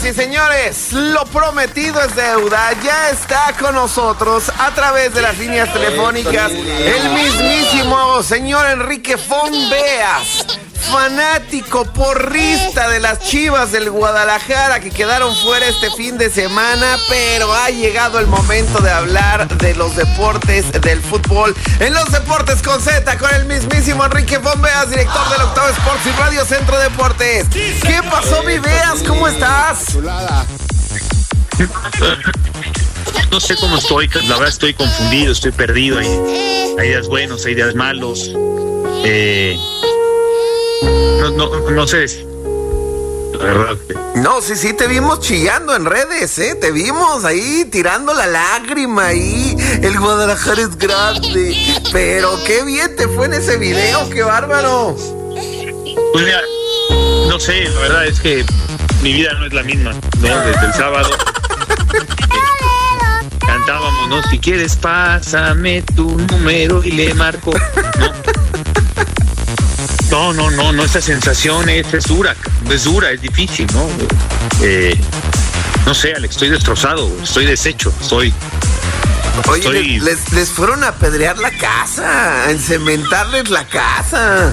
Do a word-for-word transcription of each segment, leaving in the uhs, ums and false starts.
y señores, lo prometido es deuda. Ya está con nosotros a través de las líneas telefónicas el mismísimo señor Enrique Fonbeas, fanático porrista de las Chivas del Guadalajara que quedaron fuera este fin de semana, pero ha llegado el momento de hablar de los deportes, del fútbol, en los deportes con Z, con el mismísimo Enrique Fonbeas, director del Octavo Sports y Radio Centro Deportes. ¿Qué pasó, mi Beas? ¿Cómo estás? No sé cómo estoy, la verdad estoy confundido, estoy perdido. Hay, hay días buenos, hay días malos. Eh... No, no, no sé. La verdad. No, sí, sí, te vimos chillando en redes, ¿eh? Te vimos ahí tirando la lágrima ahí. El Guadalajara es grande. Pero qué bien te fue en ese video, qué bárbaro. Pues mira, no sé, la verdad es que mi vida no es la misma, ¿no? Desde el sábado eh, cantábamos, ¿no? Si quieres, pásame tu número y le marco, ¿no? No, no, no, no, esta sensación es, es dura, es dura, es difícil, ¿no? Eh, no sé, Alex, estoy destrozado, estoy deshecho, estoy... Oye, estoy... Les, les fueron a apedrear la casa, a encementarles la casa.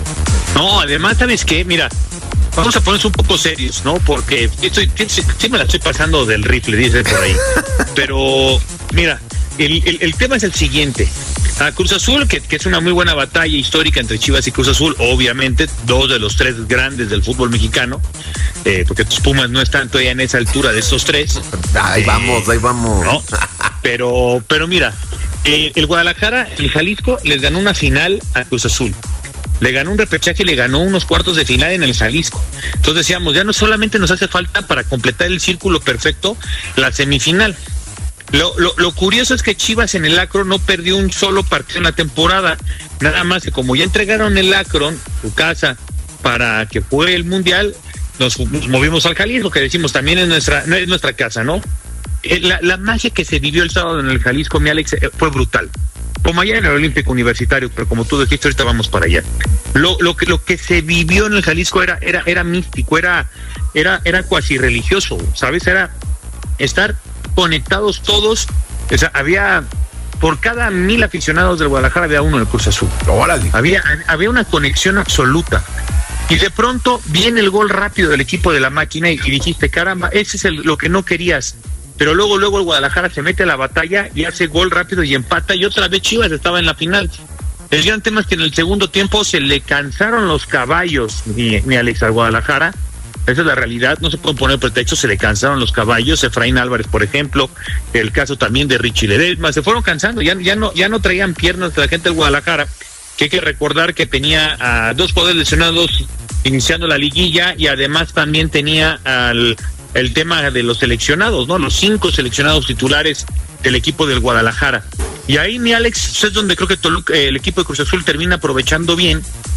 No, además, ¿sabes qué? Mira, vamos a ponernos un poco serios, ¿no? Porque estoy, sí, sí me la estoy pasando del rifle, dice por ahí. Pero, mira, el, el, el tema es el siguiente. A Cruz Azul, que, que es una muy buena batalla histórica entre Chivas y Cruz Azul, obviamente, dos de los tres grandes del fútbol mexicano, eh, porque tus Pumas no están todavía en esa altura de estos tres. Ahí eh, vamos, ahí vamos. ¿no? Pero, pero mira, eh, el Guadalajara, el Jalisco, les ganó una final a Cruz Azul. Le ganó un repechaje y le ganó unos cuartos de final en el Jalisco. Entonces decíamos, ya no solamente nos hace falta para completar el círculo perfecto la semifinal. Lo, lo, lo curioso es que Chivas en el Akron no perdió un solo partido en la temporada, nada más que como ya entregaron el Akron, su casa, para que juegue el Mundial, nos, nos movimos al Jalisco, que decimos también es nuestra, no es nuestra casa, ¿no? La, la magia que se vivió el sábado en el Jalisco, mi Alex, fue brutal. Como allá en el Olímpico Universitario, pero como tú dijiste, ahorita vamos para allá. Lo, lo que lo que se vivió en el Jalisco era, era, era místico, era, era, era cuasi religioso, ¿sabes? Era estar conectados todos, o sea, había por cada mil aficionados del Guadalajara había uno en el Cruz Azul. Órale. Había, había una conexión absoluta. Y de pronto viene el gol rápido del equipo de la máquina y, y dijiste, caramba, ese es el, lo que no querías. Pero luego, luego el Guadalajara se mete a la batalla y hace gol rápido y empata, y otra vez Chivas estaba en la final. El gran tema es que en el segundo tiempo se le cansaron los caballos, mi, mi Alex, al Guadalajara. Esa es la realidad, no se pueden poner pretextos, se le cansaron los caballos. Efraín Álvarez, por ejemplo, el caso también de Richie Ledesma, se fueron cansando, ya, ya no ya no traían piernas de la gente del Guadalajara, que hay que recordar que tenía a dos jugadores lesionados iniciando la liguilla, y además también tenía al el tema de los seleccionados, ¿no? Los cinco seleccionados titulares del equipo del Guadalajara. Y ahí, mi Alex, es donde creo que Toluca, el equipo de Cruz Azul termina aprovechando bien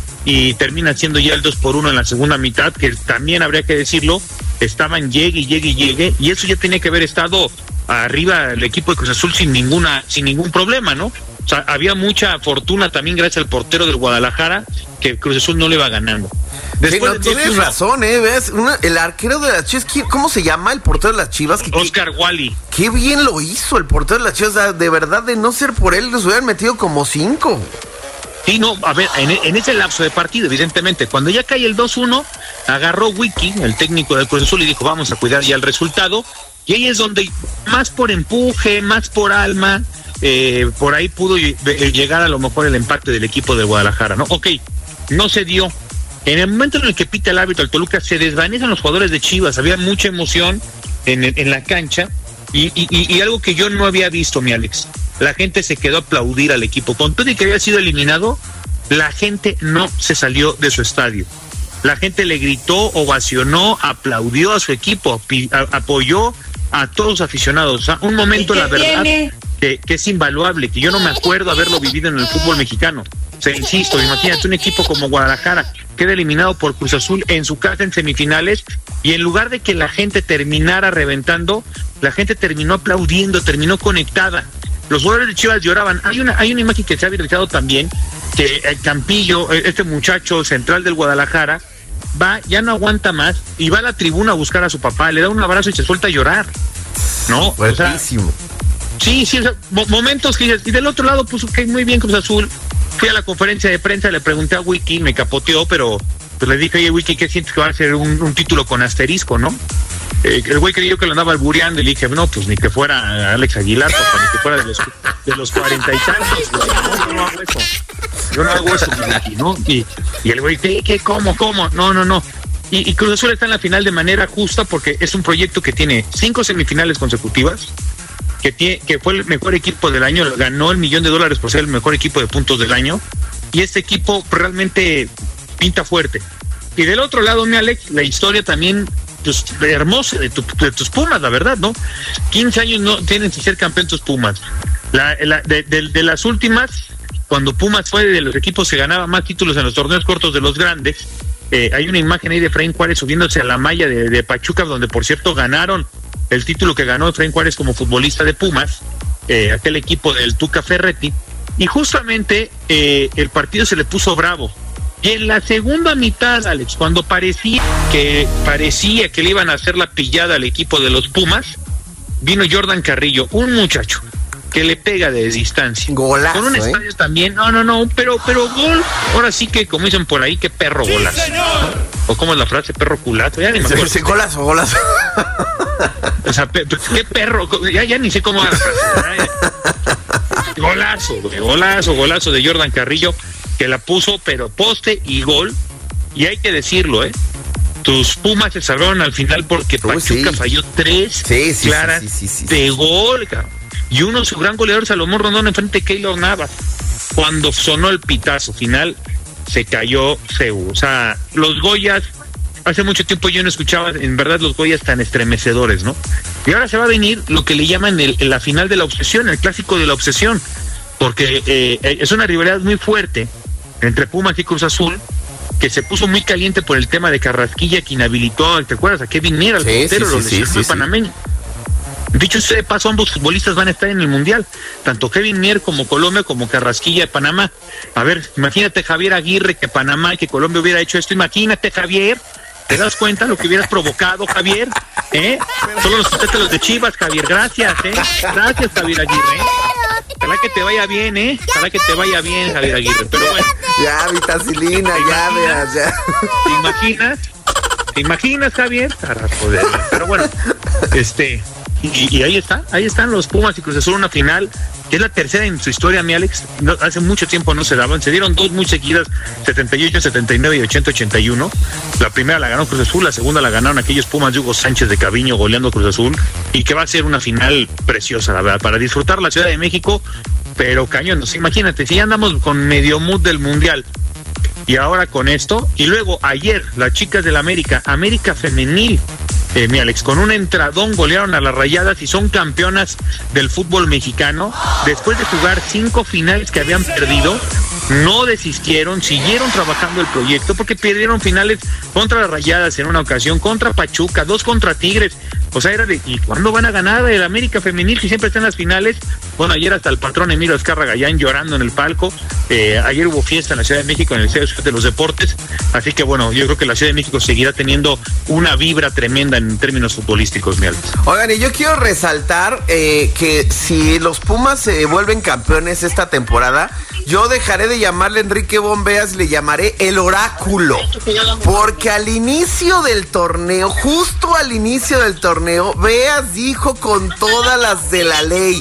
y termina haciendo ya el dos por uno en la segunda mitad, que también habría que decirlo, estaban llegue y llegue y llegue, y eso ya tenía que haber estado arriba el equipo de Cruz Azul sin ninguna, sin ningún problema, ¿no? O sea, había mucha fortuna también gracias al portero del Guadalajara, que Cruz Azul no le iba ganando. Después sí, no, tienes una... razón, ¿eh? ¿Ves? Una, el arquero de las Chivas, ¿cómo se llama el portero de las Chivas? Que, Oscar Wally. Qué bien lo hizo el portero de las Chivas, o sea, de verdad, de no ser por él, les hubieran metido como cinco. Sí, no, a ver, en, en ese lapso de partido, evidentemente, cuando ya cae el dos uno, agarró Wiki, el técnico del Cruz Azul, y dijo, vamos a cuidar ya el resultado, y ahí es donde, más por empuje, más por alma, eh, por ahí pudo llegar a lo mejor el empate del equipo de Guadalajara, ¿no? Ok, no se dio. En el momento en el que pita el árbitro al Toluca, se desvanecen los jugadores de Chivas, había mucha emoción en, en la cancha, y, y, y algo que yo no había visto, mi Alex, la gente se quedó a aplaudir al equipo. Con todo y que había sido eliminado, la gente no se salió de su estadio. La gente le gritó, ovacionó, aplaudió a su equipo, a, apoyó a todos los aficionados. O sea, un momento, la verdad, que, que es invaluable, que yo no me acuerdo haberlo vivido en el fútbol mexicano. O sea, insisto, imagínate un equipo como Guadalajara queda eliminado por Cruz Azul en su casa en semifinales, y en lugar de que la gente terminara reventando, la gente terminó aplaudiendo, terminó conectada. Los jugadores de Chivas lloraban. Hay una hay una imagen que se ha viralizado también, que el Campillo, este muchacho central del Guadalajara, va, ya no aguanta más, y va a la tribuna a buscar a su papá, le da un abrazo y se suelta a llorar, ¿no? Buenísimo. O sea, sí, sí, o sea, momentos que dices, y del otro lado, pues, ok, muy bien, Cruz Azul. Fui a la conferencia de prensa, le pregunté a Wiki, me capoteó, pero pues le dije, oye, Wiki, ¿qué sientes que va a ser un, un título con asterisco, no? Eh, el güey creyó que lo andaba albureando y le dije, no, pues ni que fuera Alex Aguilar, papá, ni que fuera de los, de los cuarenta y tantos, güey. No, yo no hago eso. Yo no hago eso, Wiki, ¿no? Y, y el güey, ¿qué, qué, cómo, cómo? No, no, no. Y, y Cruz Azul está en la final de manera justa porque es un proyecto que tiene cinco semifinales consecutivas, que tiene, que fue el mejor equipo del año, ganó el millón de dólares por ser el mejor equipo de puntos del año, y este equipo realmente pinta fuerte. Y del otro lado, mi Alex, la historia también pues, hermosa de, tu, de tus Pumas, la verdad, ¿no? quince años no tienen que ser campeón tus Pumas. La, la, de, de, de las últimas, cuando Pumas fue de los equipos que ganaba más títulos en los torneos cortos de los grandes, eh, hay una imagen ahí de Efraín Juárez subiéndose a la malla de, de Pachuca, donde por cierto ganaron el título que ganó Efraín Juárez como futbolista de Pumas, eh, aquel equipo del Tuca Ferretti, y justamente eh, el partido se le puso bravo. Y en la segunda mitad, Alex, cuando parecía que parecía que le iban a hacer la pillada al equipo de los Pumas, vino Jordan Carrillo, un muchacho que le pega de distancia. Golazo, con un estadio ¿eh? también, no, no, no, pero, pero gol, ahora sí que como dicen por ahí, que perro golazo. ¡Sí, señor! O como es la frase, perro culazo, ya ni me acuerdo. Sí, golazo, golazo. O sea, pe, pe, qué perro, ya, ya ni sé cómo va la frase. Golazo, güey, golazo, golazo de Jordan Carrillo, que la puso, pero poste y gol, y hay que decirlo, ¿eh? Tus Pumas se salvaron al final porque Uy, Pachuca sí. falló tres Sí, sí, claras sí, sí, sí, sí, de sí. gol, cabrón. Y uno, su gran goleador, Salomón Rondón, enfrente de Keylor Navas. Cuando sonó el pitazo final, se cayó Ceú. O sea, los Goyas, hace mucho tiempo yo no escuchaba, en verdad, los Goyas tan estremecedores, ¿no? Y ahora se va a venir lo que le llaman el, la final de la obsesión, el clásico de la obsesión, porque eh, es una rivalidad muy fuerte entre Pumas y Cruz Azul, que se puso muy caliente por el tema de Carrasquilla, que inhabilitó, ¿te acuerdas? A Kevin Mier, al Sí, portero, sí, lo sí, lesionó sí, el sí. panameño. Dicho sea de paso, ambos futbolistas van a estar en el Mundial, tanto Kevin Mier como Colombia, como Carrasquilla de Panamá. A ver, imagínate Javier Aguirre, que Panamá y que Colombia hubiera hecho esto. Imagínate, Javier, ¿te das cuenta lo que hubieras provocado, Javier? ¿Eh? Solo los quitaste los de Chivas, Javier, gracias, ¿eh? Gracias, Javier Aguirre. Ojalá que te vaya bien, ¿eh? Ojalá que te vaya bien, Javier Aguirre. Pero bueno, Ya, vitacilina, ya, veas, ya. ¿te imaginas? ¿Te imaginas, Javier? Carajo de... Pero bueno, este... Y, y ahí está, ahí están los Pumas y Cruz Azul, una final que es la tercera en su historia, mi Alex. No, hace mucho tiempo no se daban, se dieron dos muy seguidas, setenta y ocho, setenta y nueve y ochenta, ochenta y uno. La primera la ganó Cruz Azul, la segunda la ganaron aquellos Pumas de Hugo Sánchez de Caviño goleando a Cruz Azul, y que va a ser una final preciosa, la verdad, para disfrutar la Ciudad de México, pero cañón. O sea, imagínate, si ya andamos con medio mood del Mundial, y ahora con esto, y luego ayer, las chicas del América, América Femenil, eh, mi Alex, con un entradón golearon a las Rayadas y son campeonas del fútbol mexicano. Después de jugar cinco finales que habían perdido, no desistieron, siguieron trabajando el proyecto, porque perdieron finales contra las Rayadas en una ocasión, contra Pachuca, dos contra Tigres. O sea, era de, ¿y cuándo van a ganar el América Femenil si siempre está en las finales? Bueno, ayer hasta el patrón Emilio Azcárraga Gallán llorando en el palco. Eh, ayer hubo fiesta en la Ciudad de México, en el Estadio de los Deportes. Así que bueno, yo creo que la Ciudad de México seguirá teniendo una vibra tremenda en términos futbolísticos, mi Alex. Oigan, y yo quiero resaltar eh, que si los Pumas se vuelven campeones esta temporada, yo dejaré de llamarle Enrique Bombeas, le llamaré el oráculo. Porque al inicio del torneo, justo al inicio del torneo, Beas dijo con todas las de la ley: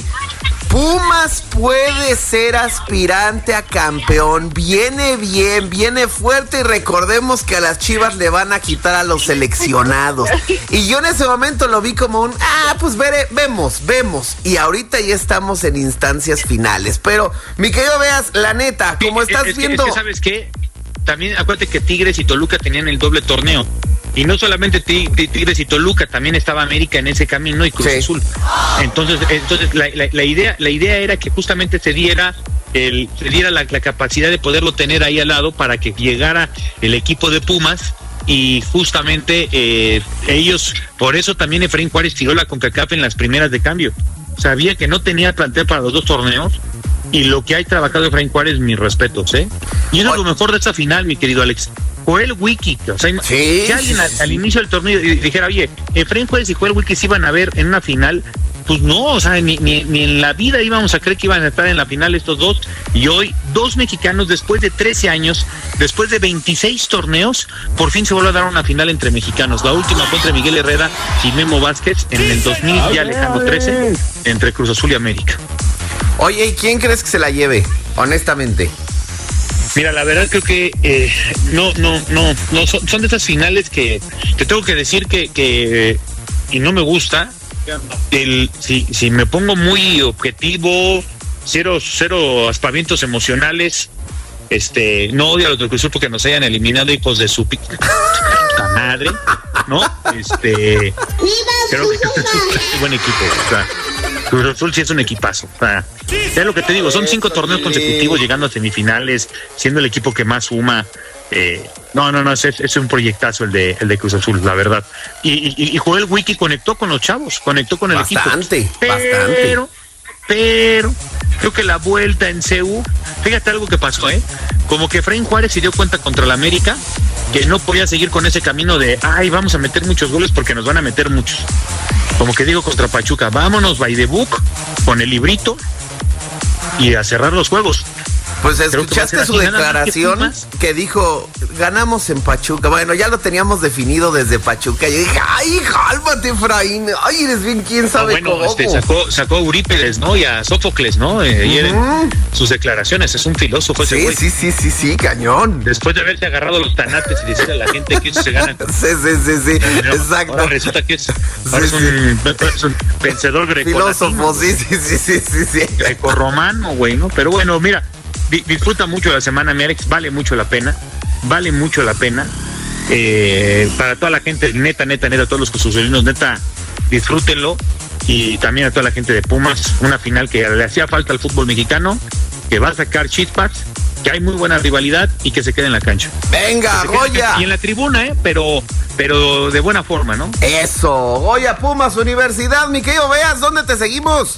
Pumas puede ser aspirante a campeón, viene bien, viene fuerte, y recordemos que a las Chivas le van a quitar a los seleccionados. Y yo en ese momento lo vi como un, ah, pues veré, vemos, vemos. Y ahorita ya estamos en instancias finales. Pero, mi querido Beas, la neta, como Es- estás es que- viendo... es que, ¿sabes qué? También acuérdate que Tigres y Toluca tenían el doble torneo. Y no solamente Ti- Ti- Tigres y Toluca, también estaba América en ese camino y Cruz Sí. Azul. Entonces, entonces la, la, la idea, la idea era que justamente se diera el, se diera la, la capacidad de poderlo tener ahí al lado para que llegara el equipo de Pumas. Y justamente eh, ellos, por eso también Efraín Juárez tiró la CONCACAF en las primeras de cambio. Sabía que no tenía plantel para los dos torneos, y lo que hay trabajado Efraín Juárez, mis respetos, ¿eh? Y eso es lo mejor de esta final, mi querido Alex. Joel Wiki, o sea, sí, si alguien sí, al, sí. al inicio del torneo dijera, oye, Efraín Juárez y Joel Wiki se iban a ver en una final, pues no, o sea, ni, ni, ni en la vida íbamos a creer que iban a estar en la final estos dos, y hoy dos mexicanos, después de trece años, después de veintiséis torneos, por fin se vuelve a dar una final entre mexicanos. La última fue entre Miguel Herrera y Memo Vázquez en el dos mil, ya lejano trece, entre Cruz Azul y América. Oye, ¿y quién crees que se la lleve, honestamente? Mira, la verdad creo que eh, no, no, no, no son, son de esas finales que te tengo que decir que, que y no me gusta. El, si, si me pongo muy objetivo, cero, cero aspavientos emocionales, este, no odio a los del Cruz Azul porque nos hayan eliminado, hijos de su puta madre, ¿no? Este, creo que Cruz Azul es un buen equipo, o sea, Cruz Azul sí es un equipazo, o sea, es lo que te digo, son cinco torneos consecutivos llegando a semifinales, siendo el equipo que más suma. Eh, no, no, no, es, es un proyectazo el de el de Cruz Azul, la verdad. Y, y, y Joel Wiki conectó con los chavos, conectó con el bastante, equipo. Bastante, pero, pero, creo que la vuelta en C U, fíjate algo que pasó, ¿eh? Como que Efraín Juárez se dio cuenta contra la América que no podía seguir con ese camino de, ay, vamos a meter muchos goles porque nos van a meter muchos. Como que digo contra Pachuca, vámonos by the book, con el librito y a cerrar los juegos. Pues escuchaste su declaración que, que dijo, ganamos en Pachuca. Bueno, ya lo teníamos definido desde Pachuca. Yo dije, ay, cálmate, Efraín. Ay, eres bien, quién sabe no, bueno, cómo. Este, sacó, sacó a Eurípides, ¿no? Y a Sófocles, ¿no? Eh, uh-huh. Sus declaraciones, es un filósofo ese sí, güey. Sí, sí, sí, sí, cañón. Después de haberte agarrado los tanates y decirle a la gente que eso se gana. Sí, sí, sí, sí, no, exacto. Ahora resulta que es, ahora sí, es, un, sí. es un pensador greco-latino. Filósofo, sí, sí, sí, sí, sí, sí. Greco-romano, güey, ¿no? Pero bueno, mira, disfruta mucho la semana, mi Alex, vale mucho la pena, vale mucho la pena, eh, para toda la gente, neta, neta, neta, todos los cruzazulinos, neta, disfrútenlo, y también a toda la gente de Pumas, una final que le hacía falta al fútbol mexicano, que va a sacar chispas, que hay muy buena rivalidad y que se quede en la cancha. Venga, Goya. Y en la tribuna, eh, pero, pero de buena forma, ¿no? Eso, Goya Pumas Universidad, mi querido Veas, ¿dónde te seguimos?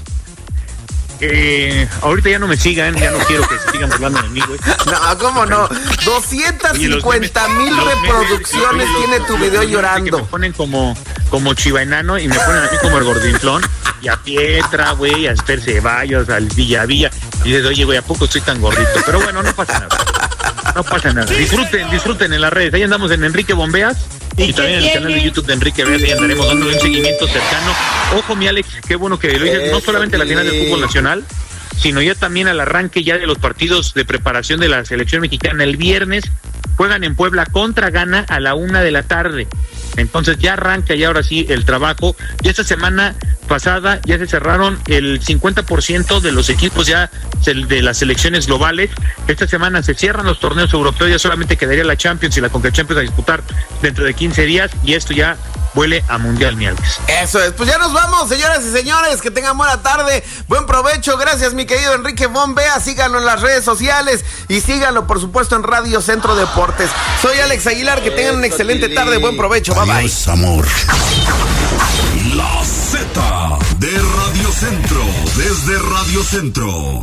Eh, ahorita ya no me sigan, ya no quiero que sigan hablando de mí, güey. No, ¿cómo no? doscientas cincuenta mil reproducciones memes, tiene tu video llorando. Que me ponen como, como Chiva Enano y me ponen a mí como el Gordinflón y a Pietra, güey, a Esther Ceballos, al Villa Villa. Y dices, oye, güey, ¿a poco estoy tan gordito? Pero bueno, no pasa nada. No pasa nada. Disfruten, disfruten en las redes. Ahí andamos en Enrique Bombeas. Y también en el canal de YouTube de Enrique Veas, ahí andaremos dándole un seguimiento cercano. Ojo, mi Alex, qué bueno que lo dices, no solamente a la final del fútbol nacional, sino ya también al arranque ya de los partidos de preparación de la selección mexicana. El viernes juegan en Puebla contra Ghana a la una de la tarde. Entonces ya arranca ya ahora sí el trabajo. Y esta semana pasada ya se cerraron el cincuenta por ciento de los equipos ya de las selecciones globales. Esta semana se cierran los torneos europeos, ya solamente quedaría la Champions y la Conca Champions a disputar dentro de quince días, y esto ya huele a mundial, mi Alex. Eso es, pues ya nos vamos, señoras y señores, que tengan buena tarde, buen provecho, gracias mi querido Enrique Bombea, síganlo en las redes sociales y síganlo por supuesto en Radio Centro Deportes. Soy Alex Aguilar, que tengan una excelente tarde, buen provecho, bye bye. Adiós, amor. La Z de Radio Centro, desde Radio Centro.